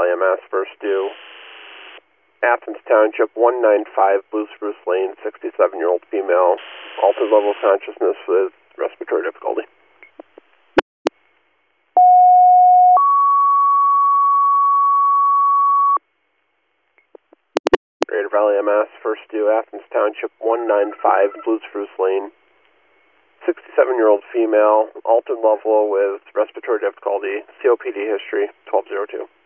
Valley MS, first due. Athens Township, 195 Blue Spruce Lane, 67-year-old female, altered level of consciousness with respiratory difficulty. Greater Valley MS, first due, Athens Township, 195 Blue Spruce Lane, 67-year-old female, altered level with respiratory difficulty, COPD history, 1202.